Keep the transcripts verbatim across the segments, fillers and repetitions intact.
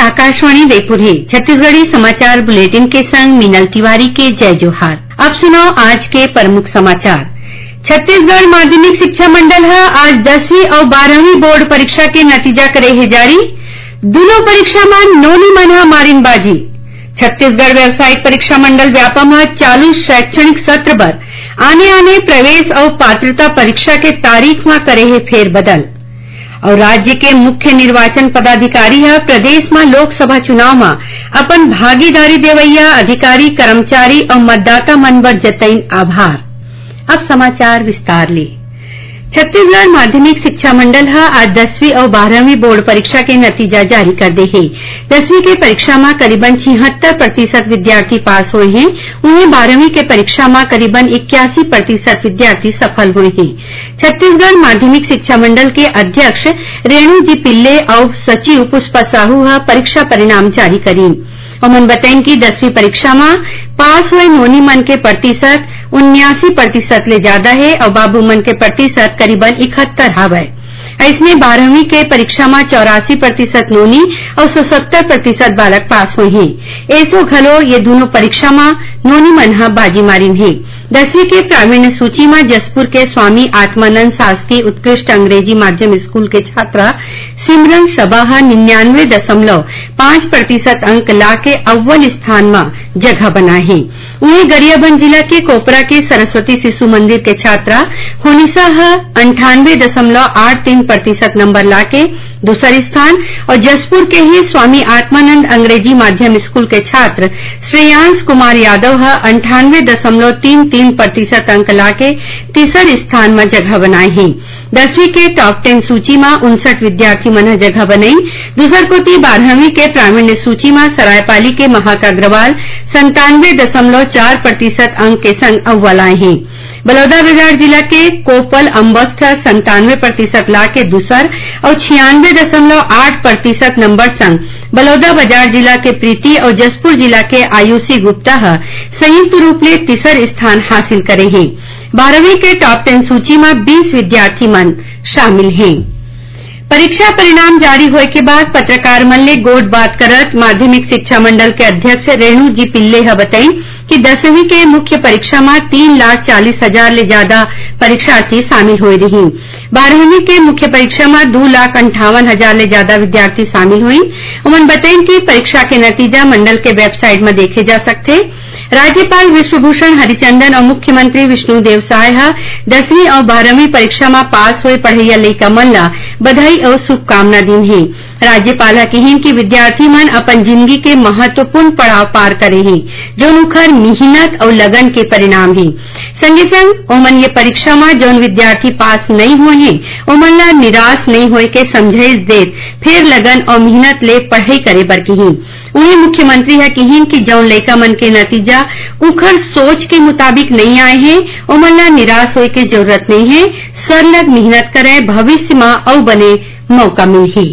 आकाशवाणी जयपुर है। छत्तीसगढ़ी समाचार बुलेटिन के संग मीनल तिवारी के जय जोहार। अब सुनो आज के प्रमुख समाचार। छत्तीसगढ़ माध्यमिक शिक्षा मंडल है आज दसवीं और बारहवीं बोर्ड परीक्षा के नतीजा करे है जारी। दोनों परीक्षा में नोनी मन मारिनबाजी। छत्तीसगढ़ व्यावसायिक परीक्षा मंडल व्यापम चालू शैक्षणिक सत्र पर आने आने प्रवेश और पात्रता परीक्षा के तारीख में करे है फेरबदल। और राज्य के मुख्य निर्वाचन पदाधिकारी है प्रदेश में लोकसभा चुनाव में अपन भागीदारी देवैया अधिकारी कर्मचारी और मतदाता मन बर जतईन आभार। अब समाचार विस्तार ले। छत्तीसगढ़ माध्यमिक शिक्षा मंडल है आज दसवीं और बारहवीं बोर्ड परीक्षा के नतीजा जारी कर दे है। दसवीं के परीक्षा में करीबन छिहत्तर प्रतिशत विद्यार्थी पास हुए हैं, उन्हें बारहवीं के परीक्षा में करीबन इक्यासी प्रतिशत विद्यार्थी सफल हुए हैं। छत्तीसगढ़ माध्यमिक शिक्षा मंडल के अध्यक्ष रेणु जी पिल्ले और सचिव पुष्पा साहू परीक्षा परिणाम जारी करी। उन्होंने बताया कि दसवीं परीक्षा में पास हुए नोनी मन के प्रतिशत उन्यासी प्रतिशत ले ज्यादा है और बाबू मन के प्रतिशत करीबन इकहत्तर हवे। इसमें बारहवीं के परीक्षा में चौरासी प्रतिशत नोनी और सतहत्तर प्रतिशत बालक पास हुए हैं। ऐसो घलो ये दोनों परीक्षा में नोनी मन बाजी मारिन है। दसवीं के प्रावीण्य सूची में जसपुर के स्वामी आत्मानंद शासकीय उत्कृष्ट अंग्रेजी माध्यम स्कूल के छात्रा सिमरन शबाहा निन्यानवे दशमलव पांच प्रतिशत अंक ला के अव्वल स्थान में जगह बनाए हैं। वहीं गरियाबंद जिला के कोपरा के सरस्वती शिशु मंदिर के छात्रा होनिसा अंठानवे दशमलव आठ तीन प्रतिशत नंबर ला के दूसरा स्थान और जसपुर के ही स्वामी आत्मानंद अंग्रेजी माध्यम स्कूल के छात्र श्रेयांश कुमार यादव अंठानवे दशमलव तीन तीन प्रतिशत अंक ला के तीसरे स्थान में जगह बनाए हैं। दसवीं के टॉप टेन सूची में उनसठ विद्यार्थी मन जगह बनाई। दूसर कोती बारहवीं के प्रावीण्य सूची में सरायपाली के महक अग्रवाल संतानवे दशमलव चार प्रतिशत अंक के संग अव्वल आए हैं। बलौदाबाजार जिला के कोपल अम्बस्ट संतानवे प्रतिशत ला के दूसर और छियानवे दशमलव आठ प्रतिशत नंबर संग बलौदाबाजार जिला के प्रीति और जसपुर जिला के आयुषी गुप्ता संयुक्त रूप से तीसर स्थान हासिल करे हैं। बारहवीं के टॉप टेन सूची में बीस विद्यार्थी मन शामिल हैं। परीक्षा परिणाम जारी होए के बाद पत्रकार मन ले गोट बात करत माध्यमिक शिक्षा मंडल के अध्यक्ष रेणु जी पिल्ले बताई कि दसवीं के मुख्य परीक्षा में तीन लाख चालीस हजार ले ज्यादा परीक्षार्थी शामिल हुए रही। बारहवीं के मुख्य परीक्षा में दो लाख अंठावन हजार ले ज्यादा विद्यार्थी शामिल हुई। उन्होंने बताया कि परीक्षा के नतीजा मंडल के वेबसाइट में देखे जा सकते। राज्यपाल विश्वभूषण हरिचंदन और मुख्यमंत्री विष्णुदेव साय दसवीं और बारहवीं परीक्षा में पास हुए पढ़इया लइका मन ला बधाई और शुभकामना दिन है। राज्यपाल कहिन कि विद्यार्थी मन अपन जिंदगी के महत्वपूर्ण पड़ाव पार करे हैं, जो उनकर मेहनत और लगन के परिणाम है। संगे संग ओमन ये परीक्षा में जौन विद्यार्थी पास नहीं हुए हैं ओमन ला निराश नहीं होए के समझाइश देत फिर लगन और मेहनत ले पढ़ाई करे बर कहिन। उन्हें मुख्यमंत्री है कहिन कि जौन लइका मन के नतीजा उखर सोच के मुताबिक नहीं आए हैं ओमन ला निराश होए के जरूरत नहीं है। सरलग मेहनत करे भविष्य में और बने मौका मिलही।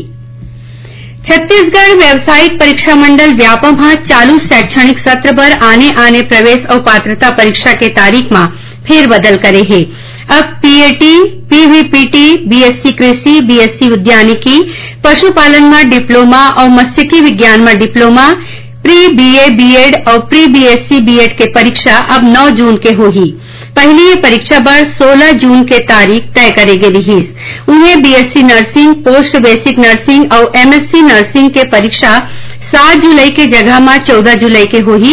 छत्तीसगढ़ व्यावसायिक परीक्षा मंडल व्यापम चालू शैक्षणिक सत्र पर आने आने प्रवेश और पात्रता परीक्षा के तारीख में फेरबदल करे है। अब पीएटी, पीवीपीटी, बीएससी कृषि, बीएससी उद्यानिकी, पशुपालन में डिप्लोमा और मत्स्यिकी विज्ञान में डिप्लोमा, प्री बीए बीएड और प्री बीएससी बीएड के परीक्षा अब नौ जून के होगी। पहली ये परीक्षा पर सोलह जून के तारीख तय करेगी रही। उन्हें BSc nursing, post basic nursing और एमएससी नर्सिंग के परीक्षा सात जुलाई के जगह में चौदह जुलाई के होगी।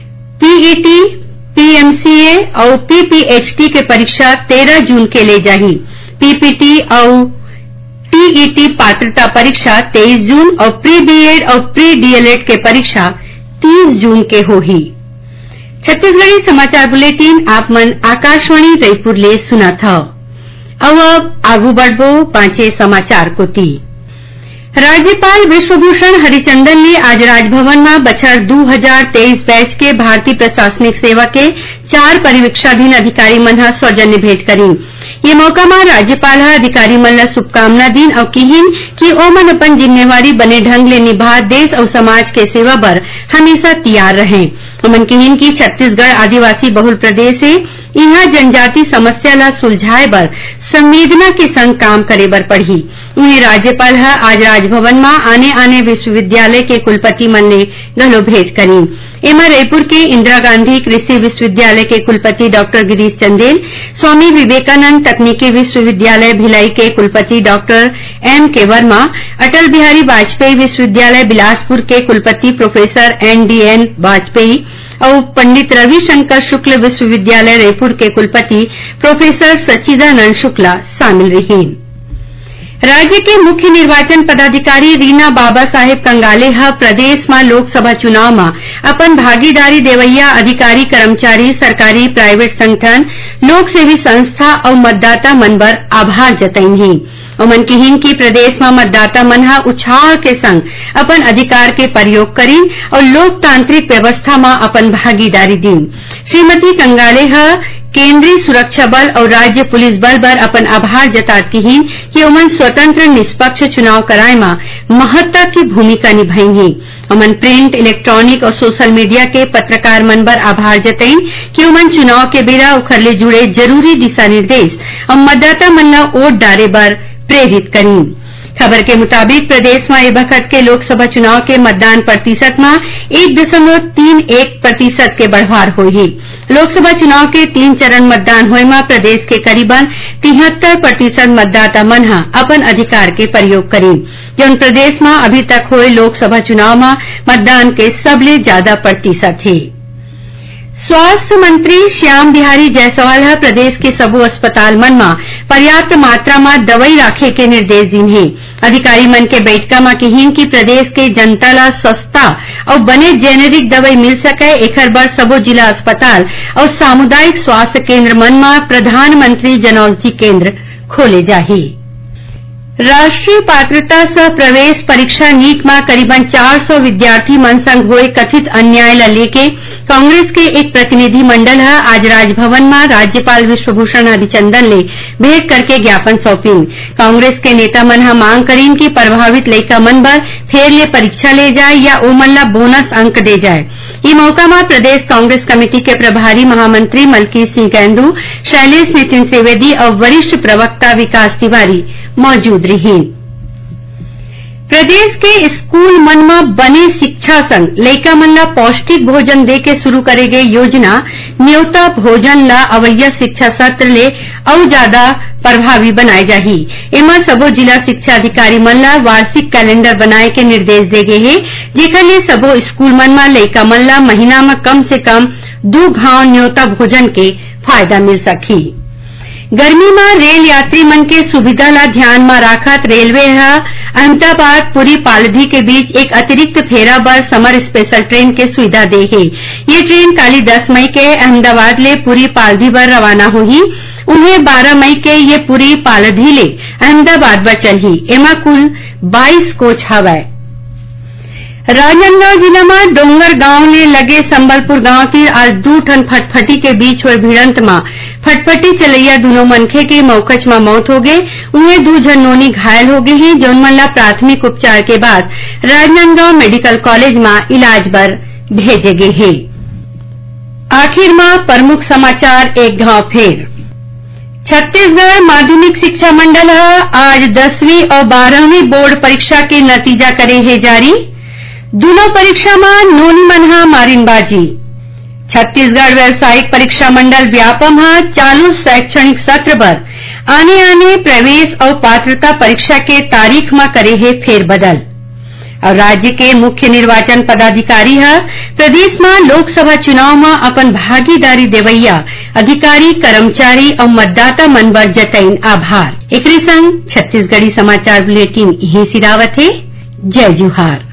पीईटी, पीएमसीए और पीपीएचटी के परीक्षा तेरह जून के ले जाही। पीपीटी और टीईटी पात्रता परीक्षा तेईस जून और प्री बीएड और प्री डीएलएड के परीक्षा तीस जून के होगी। छत्तीसगढ़ी समाचार बुलेटिन आप मन आकाशवाणी जयपुर ले सुना था। अब आगू बढ़बो पांचे समाचार कोती। राज्यपाल विश्वभूषण हरिचंदन ने आज राजभवन में बछर दो हजार तेईस बैच के भारतीय प्रशासनिक सेवा के चार परिवीक्षाधीन अधिकारी मन सौजन्य भेंट करी। ये मौका में राज्यपाल अधिकारी मन ला शुभकामना दिन और कहिन कि ओमन अपन जिम्मेवारी बने ढंग ले निभा देश और समाज के सेवा बर हमेशा तैयार रहे। ओमन कहिन कि छत्तीसगढ़ आदिवासी बहुल प्रदेश है, यहाँ जनजाति समस्या ला सुलझाए बर संवेदना के संग काम करे बर पड़ही। उन्हें राज्यपाल ह आज राजभवन में आने आने विश्वविद्यालय के कुलपति मन ने घलो भेंट करी। एमा रायपुर के इंदिरा गांधी कृषि विश्वविद्यालय के कुलपति डॉक्टर गिरीश चंदेल, स्वामी विवेकानंद तकनीकी विश्वविद्यालय भिलाई के कुलपति डॉक्टर एम के वर्मा, अटल बिहारी वाजपेयी विश्वविद्यालय बिलासपुर के कुलपति professor N D N Vajpayee और पंडित रविशंकर शुक्ल विश्वविद्यालय रायपुर के कुलपति प्रोफेसर सच्चिदानंद शुक्ला शामिल रही। राज्य के मुख्य निर्वाचन पदाधिकारी रीना बाबा साहेब कंगाले ह प्रदेश में लोकसभा चुनाव में अपन भागीदारी देवैया अधिकारी कर्मचारी, सरकारी प्राइवेट संगठन, लोक सेवी संस्था और मतदाता मन बर आभार जतईन ही। उमन कहिन कि प्रदेश में मतदाता मन ह उत्साह के संग अपन अधिकार के प्रयोग करीन और लोकतांत्रिक व्यवस्था में अपन भागीदारी दीन। श्रीमती कंगाले ह केंद्रीय सुरक्षा बल और राज्य पुलिस बल पर अपन आभार जतात कहिन कि उमन स्वतंत्र निष्पक्ष चुनाव कराए में महत्ता की भूमिका निभाई ही। उमन प्रिंट, इलेक्ट्रॉनिक और सोशल मीडिया के पत्रकार मन पर आभार जताईन कि उमन चुनाव के बेरा ओखर ले जुड़े जरूरी दिशा निर्देश और मतदाता मन ल वोट डारे बर प्रेरित करीन। खबर के मुताबिक प्रदेश में ए बखत के लोकसभा चुनाव के मतदान प्रतिशत में एक दशमलव तीन एक प्रतिशत के बढ़वार होही। लोकसभा चुनाव के तीन चरण मतदान होए में प्रदेश के करीबन तिहत्तर प्रतिशत मतदाता मन ह अपन अधिकार के प्रयोग करीन, जौन प्रदेश में अभी तक होए लोकसभा चुनाव में मतदान के सबले ज्यादा प्रतिशत है। स्वास्थ्य मंत्री श्याम बिहारी जायसवाल ह प्रदेश के सबो अस्पताल मन में पर्याप्त मात्रा में दवाई राखे के निर्देश दीन है। अधिकारी मन के बैठका में कहिन कि प्रदेश के जनता ला सस्ता और बने जेनेरिक दवाई मिल सके, एखर बर सबो जिला अस्पताल और सामुदायिक स्वास्थ्य केंद्र मन में प्रधानमंत्री जनौषधि केंद्र खोले जाही। राष्ट्रीय पात्रता सह प्रवेश परीक्षा नीट में करीबन चार सौ विद्यार्थी मन संग हुए कथित अन्याय ला लेके कांग्रेस के एक प्रतिनिधि मंडल है आज राजभवन में राज्यपाल विश्वभूषण हरिचंदन ले भेंट करके ज्ञापन सौंपीन। कांग्रेस के नेता मन ह मांग करीन कि प्रभावित लइका मन बर फेर ले परीक्षा ले जाए या ओमन ला बोनस अंक दे जाए। ई मौका में प्रदेश कांग्रेस कमेटी के प्रभारी महामंत्री मलकीत सिंह कैंदू, शैलेश नितिन त्रिवेदी और वरिष्ठ प्रवक्ता विकास तिवारी मौजूद रही। प्रदेश के स्कूल मन में बने शिक्षा संग लइका मन ला पौष्टिक भोजन दे के शुरू करे गए योजना न्योता भोजन ला अवैया शिक्षा सत्र ले और ज्यादा प्रभावी बनाए जाही। एमा सबो जिला शिक्षा अधिकारी मन ला वार्षिक कैलेंडर बनाए के निर्देश दे गए है, जेकर ले सबो स्कूल मन में लइका मन ला महीना में कम से कम दो घाव न्योता भोजन के फायदा मिल सकी। गर्मी में रेल यात्री मन के सुविधा ला ध्यान में राखत रेलवे ह अहमदाबाद पुरी पालधी के बीच एक अतिरिक्त फेरा बर समर स्पेशल ट्रेन के सुविधा दे है। ये ट्रेन काली दस मई के अहमदाबाद ले पुरी पालधी बर रवाना होही। उन्हें बारह मई के ये पुरी पालधी ले अहमदाबाद बर चलही। एमा कुल बाईस कोच हवय। राजनांदगांव जिला में डोंगर गांव ले लगे संबलपुर गांव की आज दू ठन फटफटी के बीच हुए भिड़ंत में फटफटी चलैया दोनों मनखे के मौकच में मौत हो गए। उन्हें दू झन नोनी घायल हो गए हैं, जौन मन ला प्राथमिक उपचार के बाद राजनांदगांव मेडिकल कॉलेज में इलाज बर भेजे गए हैं। आखिर में प्रमुख समाचार एक घाव फेर। छत्तीसगढ़ माध्यमिक शिक्षा मंडल आज दसवीं और बारहवीं बोर्ड परीक्षा के नतीजा करे है जारी। दोनों परीक्षा में नोनी मनहा मारिनबाजी। छत्तीसगढ़ व्यावसायिक परीक्षा मंडल व्यापम हा चालू शैक्षणिक सत्र पर आने आने प्रवेश और पात्रता परीक्षा के तारीख में करे है फेरबदल। और राज्य के मुख्य निर्वाचन पदाधिकारी है प्रदेश में लोकसभा चुनाव में अपन भागीदारी देवैया अधिकारी कर्मचारी और मतदाता मन बर जतईन आभार। एकरे संग छत्तीसगढ़ी समाचार बुलेटिन यहीं सिरावत है। जय जोहार।